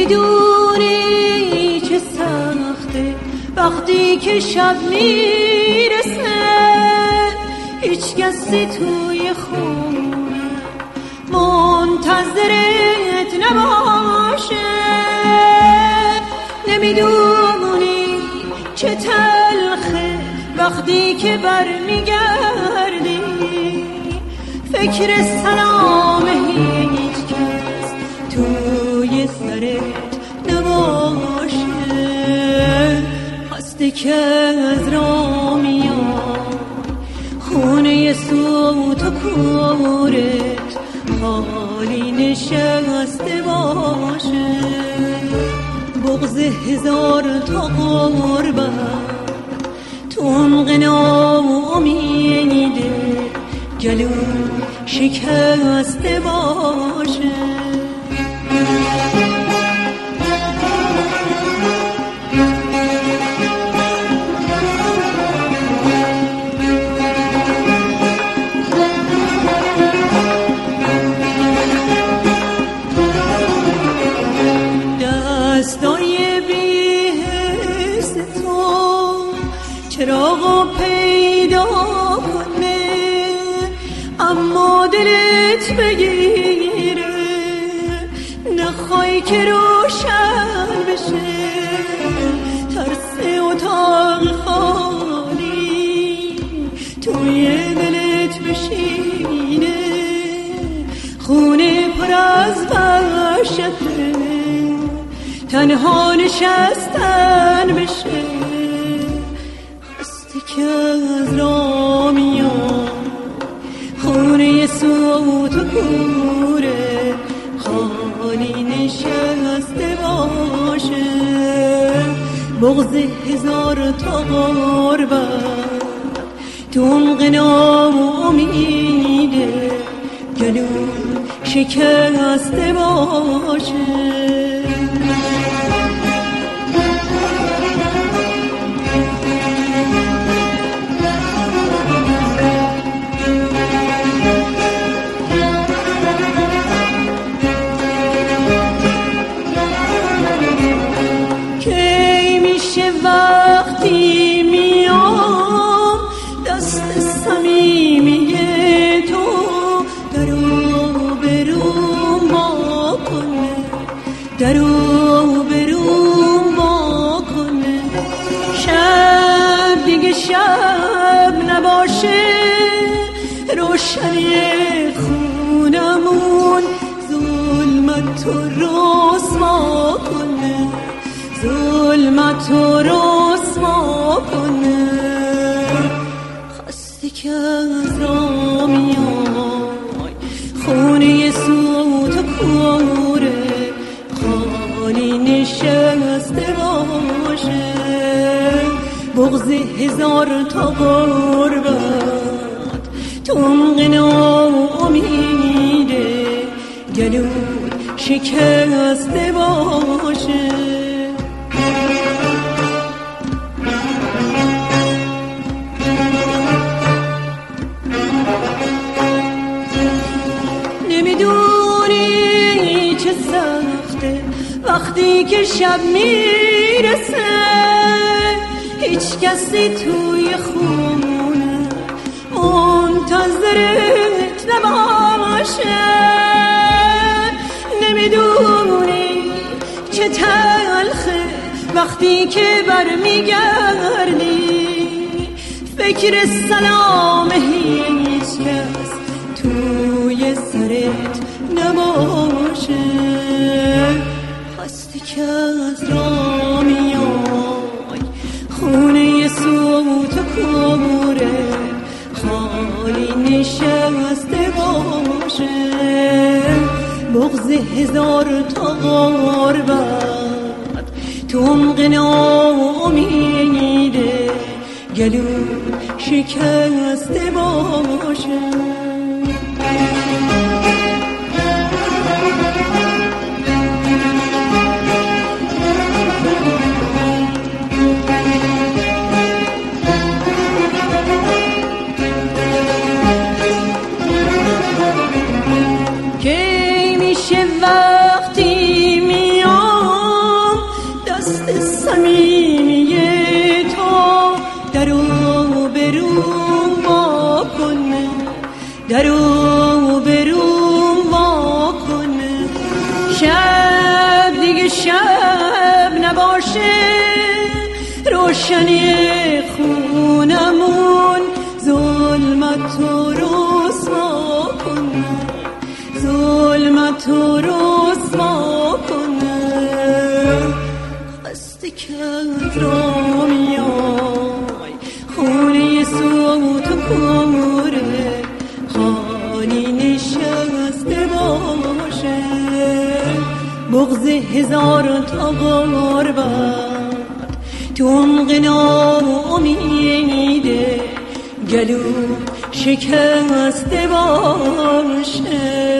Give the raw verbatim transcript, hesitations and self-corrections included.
نمیدونی چه سخته وقتی که شب میرسه هیچ کسی توی خونه منتظرت نباشه. نمیدونی چه تلخه وقتی که برمیگردی فکر سلام هیچ کس توی سرت نباشه. هستی که از را میاد خونه صوت و کورت حالی نشسته باشه. بغض هزار تا غربت تو عمق ناامیده گلو شکسته باشه. دستای بی‌حس تو چراغو پیدا کنه اما دلت بگیره نخوای که روشن بشه. ترس اتاق خالی توی دلت بشینه خونه پر از وحشته تنها نشستن بشه. هستی که از را میاد خونه صوت و کوره خالی نشسته باشه. بغض هزار تا غربت تو عمق ناامیده گلو شکسته باشه. وقتی میام دست صمیمی تو درو بروم با کنه درو بروم با کنه. شب دیگه شب نباشه روشنی خونمون ظلمت رو رسوا کنه ظلمت رو رسوا کنه. خسته که از را میای خونه صوت و کوره خالی نشسته باشه. بغض هزار تا غربت تو عمق ناامیده گلو شکسته باشه. نمیدونی چه سخته وقتی که شب میرسه هیچ کسی توی خونه منتظرت نباشه. نمیدونی چه تلخه وقتی که برمیگردی فکر سلام هیچ کس توی سرت نباشه. هستی که از را میای خونه صوت و کوره خالی نشسته باشه. بغض هزار تا غربت تو عمق ناامیده گلو شکسته باشه. کی میشه وقتی میام شب دیگه شب نباشه، روشنی خونمون ظلمت تو رسوا کنه، ظلمت تو رسوا کنه. خسته کرد را میای خونه صوت و کوره، خالی نشسته باشه، بغض هزار تا غربت تو عمق ناامیده، گلو شکسته باشه.